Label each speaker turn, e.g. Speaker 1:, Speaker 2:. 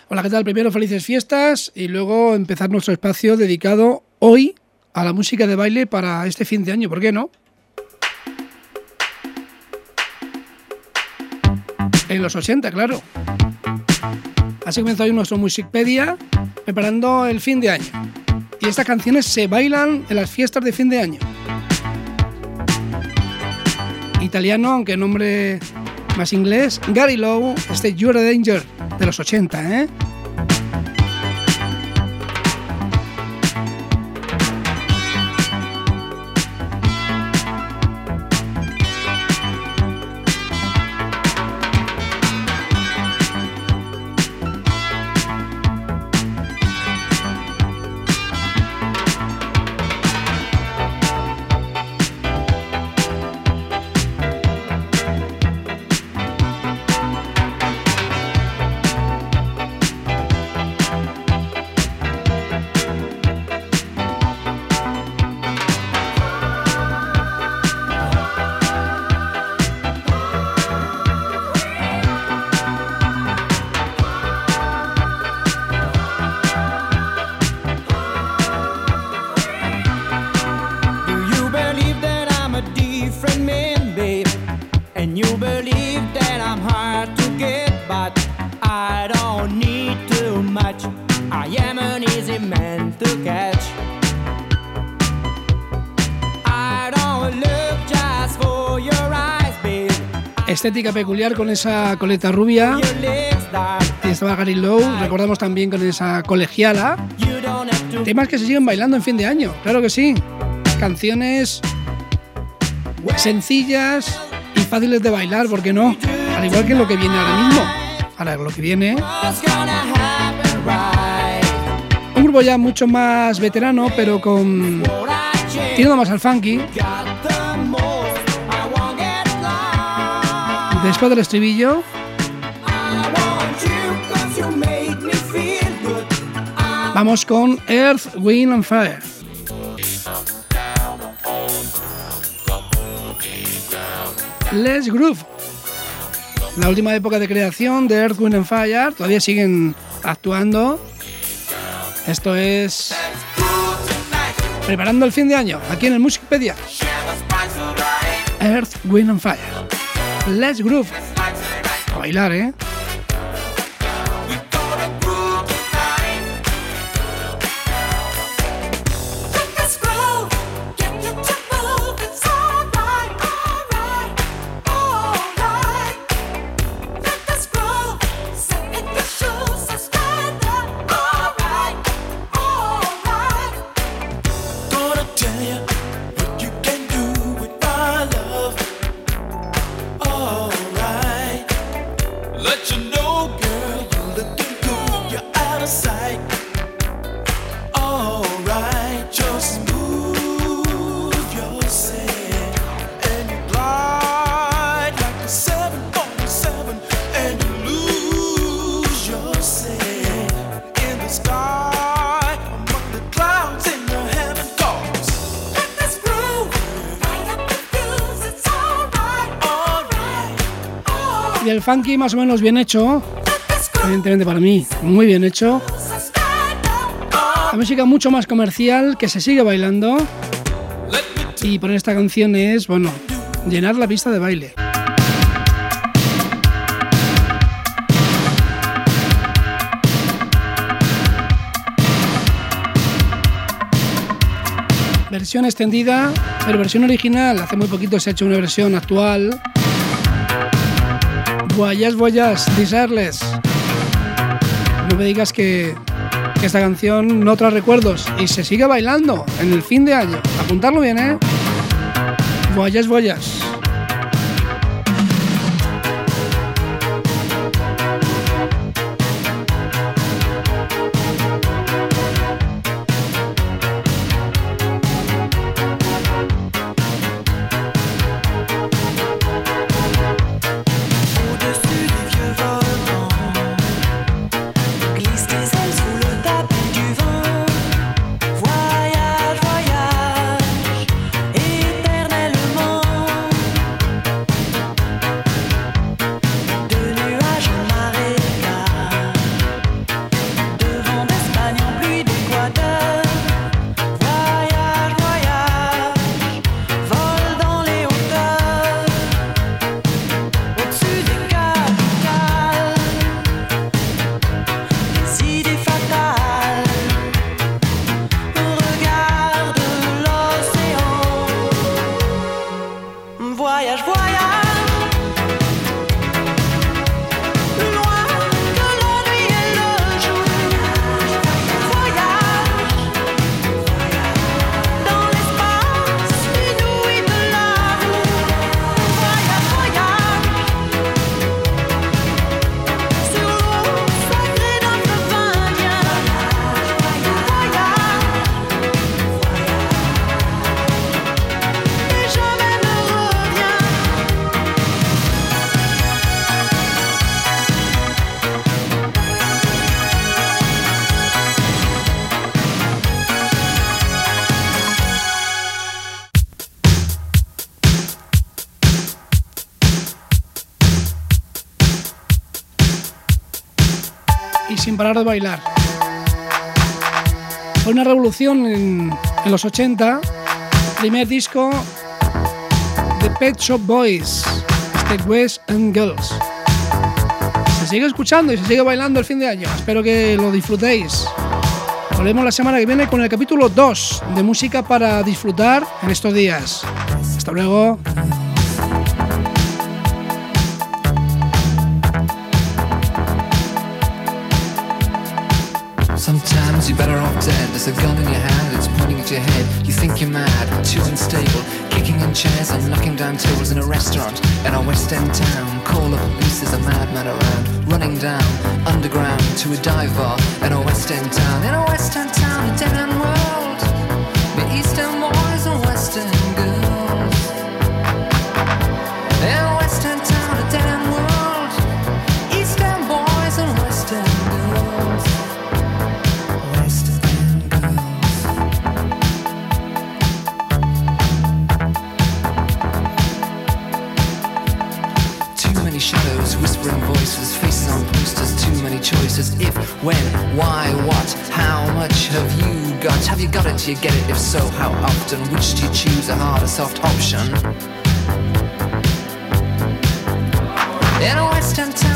Speaker 1: Hola, ¿qué tal? Primero, felices fiestas y luego empezar nuestro espacio dedicado hoy a la música de baile para este fin de año. ¿Por qué no? En los 80, claro. Así comenzó hoy nuestro Musicpedia preparando el fin de año. Y estas canciones se bailan en las fiestas de fin de año. Italiano, aunque nombre más inglés, Gary Lowe, You're a Danger, de los 80, ¿eh? Estética peculiar con esa coleta rubia. Y estaba Gary Lowe, recordamos también con esa colegiala. Temas que se siguen bailando en fin de año, claro que sí. Canciones sencillas y fáciles de bailar, ¿por qué no? Al igual que lo que viene ahora mismo. Ahora lo que viene, un grupo ya mucho más veterano, pero con tirando más al funky. Después del estribillo, vamos con Earth, Wind and Fire. Let's Groove. La última época de creación de Earth, Wind and Fire. Todavía siguen actuando. Esto es preparando el fin de año aquí en el Musicpedia. Earth, Wind and Fire. Let's Groove. A bailar, ¿eh? Y el funky más o menos bien hecho, evidentemente para mí muy bien hecho. La música mucho más comercial que se sigue bailando, y poner esta canción es, bueno, llenar la pista de baile. Versión extendida, pero versión original. Hace muy poquito se ha hecho una versión actual. Voyage, Voyage, Desireless. No me digas que esta canción no trae recuerdos y se sigue bailando en el fin de año. Apuntarlo bien, ¿eh? Voyage, Voyage. y sin parar de bailar. Fue una revolución en los 80, primer disco de Pet Shop Boys, Boys and Girls. Se sigue escuchando y se sigue bailando el fin de año, espero que lo disfrutéis. Volvemos la semana que viene con el capítulo 2 de música para disfrutar en estos días. Hasta luego.
Speaker 2: Sometimes you're better off dead. There's a gun in your hand, it's pointing at your head. You think you're mad, too unstable, kicking in chairs and knocking down tables in a restaurant in a West End town. Call the police, there's a madman around, running down underground to a dive bar in a West End town. In a West End town, a dead end world, the East End boys and West End girls. In a West End town, a dead end world, East End boys and West End girls. Shadows, whispering voices, faces on posters, too many choices. If, when, why, what, how much have you got? Have you got it? Do you get it? If so, how often? Which do you choose, a hard or soft option? In a West End town